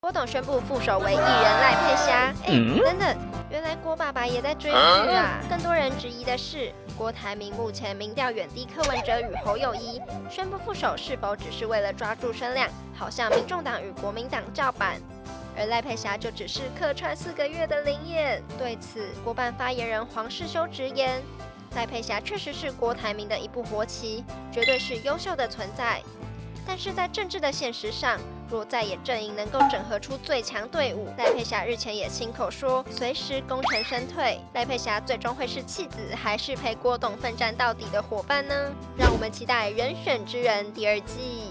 郭董宣布副手为艺人赖佩霞。等等，原来郭爸爸也在追剧啊！更多人质疑的是，郭台铭目前民调远低柯文哲与侯友宜，宣布副手是否只是为了抓住声量，好像民众党与国民党叫板？而赖佩霞就只是客串4个月的灵验。对此，国办发言人黄世修直言，赖佩霞确实是郭台铭的一部活棋，绝对是优秀的存在。但是在政治的现实上，若在野阵营能够整合出最强队伍，赖佩霞日前也亲口说，随时功成身退。赖佩霞最终会是弃子，还是陪郭董奋战到底的伙伴呢？让我们期待《人选之人》第2季。